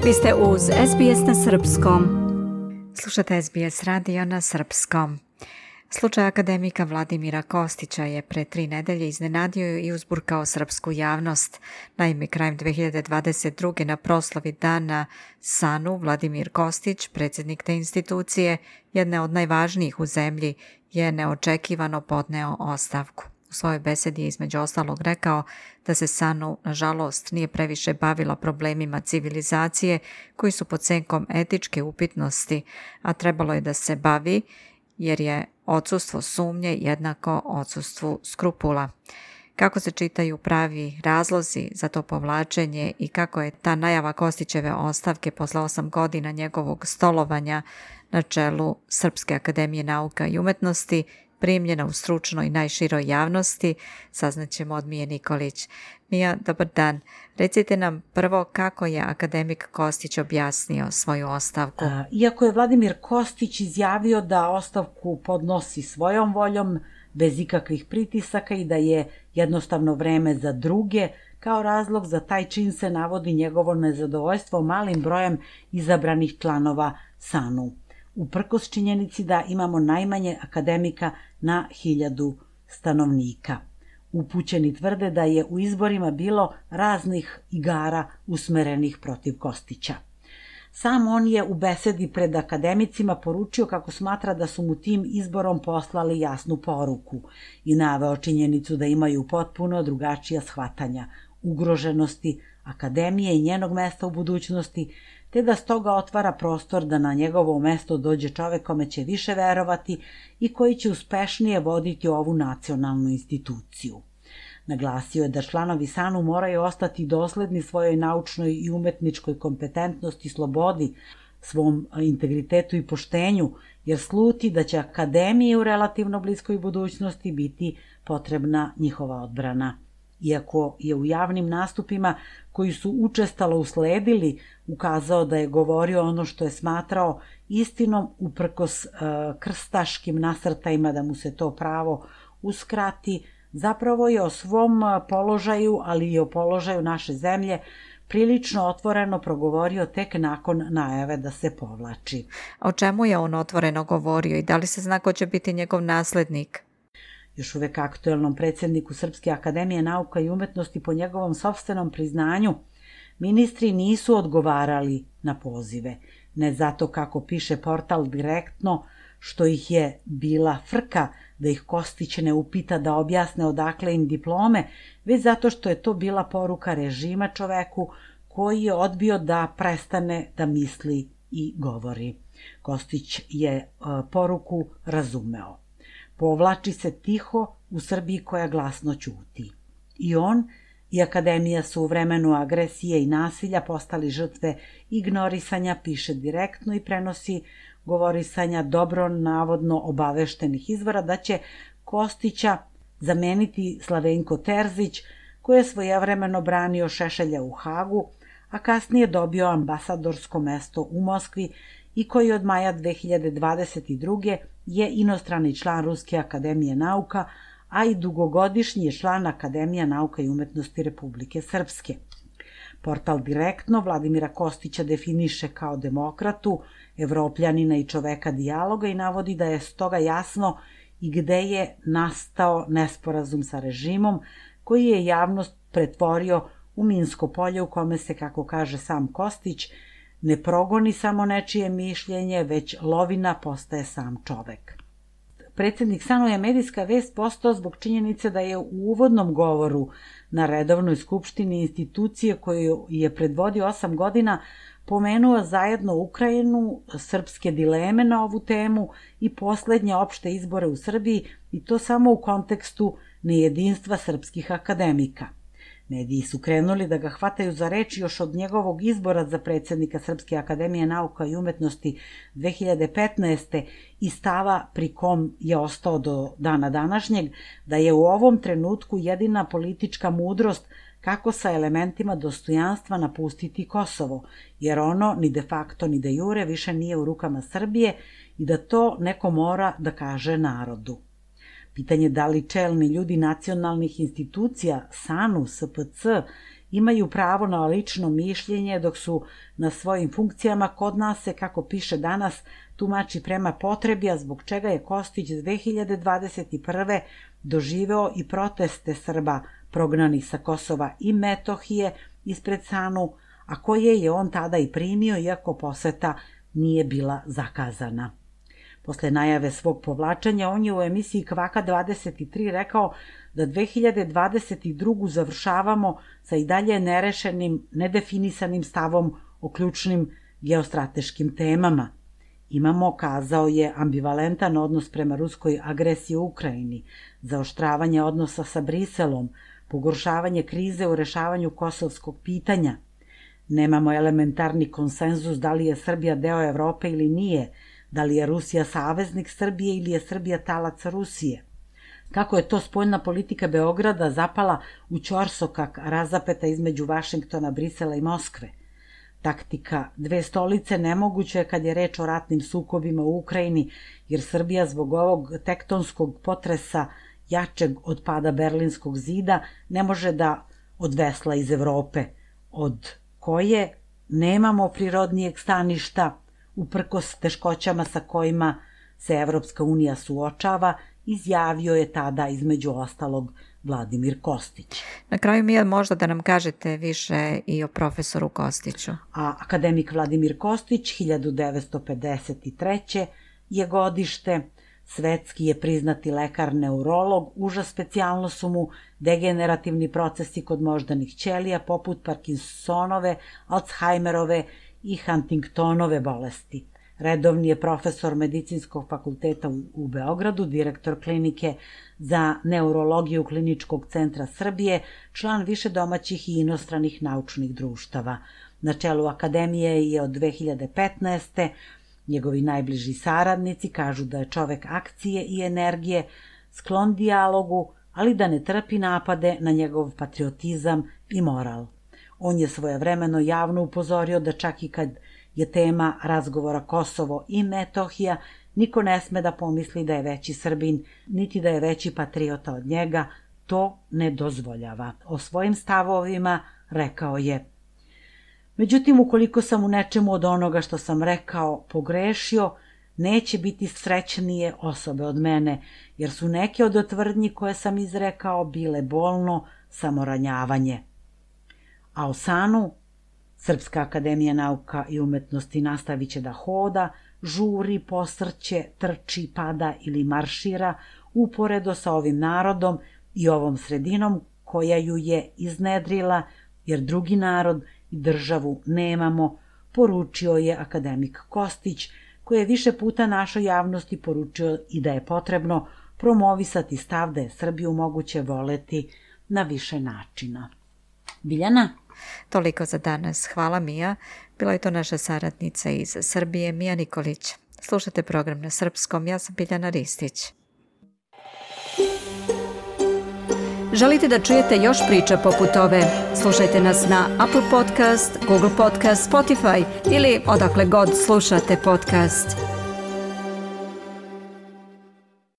Vi ste uz SBS na srpskom. Slušate SBS radio na srpskom. Slučaj akademika Vladimira Kostića je pre 3 nedelje iznenadio i uzburkao srpsku javnost. Naime, krajem 2022. na proslavi dana SANU Vladimir Kostić, predsjednik te institucije, jedne od najvažnijih u zemlji, je neočekivano podneo ostavku. U svojoj besedi je između ostalog rekao da se SANU, nažalost, nije previše bavila problemima civilizacije koji su pod senkom etičke upitnosti, a trebalo je da se bavi jer je odsustvo sumnje jednako odsustvu skrupula. Kako se čitaju pravi razlozi za to povlačenje i kako je ta najava Kostićeve ostavke posle 8 godina njegovog stolovanja na čelu Srpske akademije nauka i umetnosti primljena u stručnoj i najširoj javnosti, saznaćemo od Mije Nikolić. Mija, dobar dan. Recite nam prvo kako je akademik Kostić objasnio svoju ostavku. Iako je Vladimir Kostić izjavio da ostavku podnosi svojom voljom, bez ikakvih pritisaka i da je jednostavno vreme za druge, kao razlog za taj čin se navodi njegovo nezadovoljstvo malim brojem izabranih članova SANU. Uprkos činjenici da imamo najmanje akademika na 1000 stanovnika. Upućeni tvrde da je u izborima bilo raznih igara usmerenih protiv Kostića. Sam on je u besedi pred akademicima poručio kako smatra da su mu tim izborom poslali jasnu poruku i naveo činjenicu da imaju potpuno drugačija shvatanja ugroženosti akademije i njenog mesta u budućnosti, te da stoga otvara prostor da na njegovo mesto dođe čovek kome će više verovati i koji će uspešnije voditi ovu nacionalnu instituciju. Naglasio je da članovi SANU moraju ostati dosledni svojoj naučnoj i umetničkoj kompetentnosti, slobodi, svom integritetu i poštenju, jer sluti da će akademiji u relativno bliskoj budućnosti biti potrebna njihova odbrana. Iako je u javnim nastupima koji su učestalo usledili ukazao da je govorio ono što je smatrao istinom uprkos krstaškim nasrtajima da mu se to pravo uskrati, zapravo je o svom položaju, ali i o položaju naše zemlje prilično otvoreno progovorio tek nakon najave da se povlači. O čemu je on otvoreno govorio i da li se zna ko će biti njegov naslednik? Još uvek aktuelnom predsjedniku Srpske akademije nauka i umetnosti po njegovom sopstvenom priznanju, ministri nisu odgovarali na pozive. Ne zato, kako piše portal Direktno, što ih je bila frka da ih Kostić ne upita da objasne odakle im diplome, već zato što je to bila poruka režima čoveku koji je odbio da prestane da misli i govori. Kostić je poruku razumeo. Povlači se tiho u Srbiji koja glasno ćuti. I on i akademija su u vremenu agresije i nasilja postali žrtve ignorisanja, piše Direktno i prenosi govorisanja dobro navodno obaveštenih izvora da će Kostića zameniti Slavenko Terzić, koji je svojevremeno branio Šešelja u Hagu, a kasnije dobio ambasadorsko mesto u Moskvi i koji od maja 2022. je inostrani član Ruske akademije nauka, a i dugogodišnji je član Akademija nauka i umetnosti Republike Srpske. Portal Direktno Vladimira Kostića definiše kao demokratu, evropljanina i čoveka dijaloga i navodi da je stoga jasno i gde je nastao nesporazum sa režimom koji je javnost pretvorio u minsko polje u kome se, kako kaže sam Kostić, ne progoni samo nečije mišljenje, već lovina postaje sam čovek. Predsjednik SANU je medijska vest postao zbog činjenice da je u uvodnom govoru na redovnoj skupštini institucije koju je predvodio 8 godina pomenuo zajedno Ukrajinu, srpske dileme na ovu temu i poslednje opšte izbore u Srbiji, i to samo u kontekstu nejedinstva srpskih akademika. Mediji su krenuli da ga hvataju za reč još od njegovog izbora za predsjednika Srpske akademije nauka i umetnosti 2015. i stava pri kom je ostao do dana današnjeg, da je u ovom trenutku jedina politička mudrost kako sa elementima dostojanstva napustiti Kosovo, jer ono ni de facto ni de jure više nije u rukama Srbije i da to neko mora da kaže narodu. Pitanje da li čelni ljudi nacionalnih institucija, SANU, SPC imaju pravo na lično mišljenje dok su na svojim funkcijama. Kod nas se, kako piše danas, tumači prema potrebi, a zbog čega je Kostić 2021. doživeo i proteste Srba prognanih sa Kosova i Metohije ispred SANU, a koje je on tada i primio, iako poseta nije bila zakazana. Posle najave svog povlačenja, on je u emisiji Kvaka 23 rekao da 2022. završavamo sa i dalje nerešenim, nedefinisanim stavom o ključnim geostrateškim temama. Imamo, kazao je, ambivalentan odnos prema ruskoj agresiji u Ukrajini, zaoštravanje odnosa sa Briselom, pogoršavanje krize u rešavanju kosovskog pitanja. Nemamo elementarni konsenzus da li je Srbija deo Evrope ili nije, da li je Rusija saveznik Srbije ili je Srbija talac Rusije. Kako je to spoljna politika Beograda zapala u ćorsokak razapeta između Vašingtona, Brisela i Moskve. Taktika dve stolice nemoguće je kad je reč o ratnim sukobima u Ukrajini, jer Srbija zbog ovog tektonskog potresa jačeg od pada Berlinskog zida ne može da odvesla iz Evrope, od koje nemamo prirodnijeg staništa, uprkos teškoćama sa kojima se Evropska unija suočava, izjavio je tada između ostalog Vladimir Kostić. Na kraju, Mija, možda da nam kažete više i o profesoru Kostiću. A akademik Vladimir Kostić 1953. je godište, svetski je priznati lekar neurolog, uža specijalno su mu degenerativni procesi kod moždanih ćelija poput Parkinsonove, Alzheimerove i Huntingtonove bolesti. Redovni je profesor Medicinskog fakulteta u Beogradu, direktor klinike za neurologiju Kliničkog centra Srbije, član više domaćih i inostranih naučnih društava. Na čelu akademije je od 2015. Njegovi najbliži saradnici kažu da je čovek akcije i energije, sklon dijalogu, ali da ne trpi napade na njegov patriotizam i moral. On je svojevremeno javno upozorio da čak i kad je tema razgovora Kosovo i Metohija, niko ne sme da pomisli da je veći Srbin, niti da je veći patriota od njega, to ne dozvoljava. O svojim stavovima rekao je: međutim, ukoliko sam u nečemu od onoga što sam rekao pogrešio, neće biti srećnije osobe od mene, jer su neke od tvrdnji koje sam izrekao bile bolno samoranjavanje. A o SANU, Srpska akademija nauka i umetnosti, nastavit će da hoda, žuri, posrće, trči, pada ili maršira uporedo sa ovim narodom i ovom sredinom koja ju je iznedrila, jer drugi narod i državu nemamo, poručio je akademik Kostić, koji je više puta našoj javnosti poručio i da je potrebno promovisati stav da je Srbiju moguće voleti na više načina. Biljana? Toliko za danas. Hvala, Mija. Bila je to naša saradnica iz Srbije, Mija Nikolić. Slušate program na srpskom. Ja sam Biljana Ristić. Želite da čujete još priča poput ove? Slušajte nas na Apple Podcast, Google Podcast, Spotify ili odakle god slušate podcast.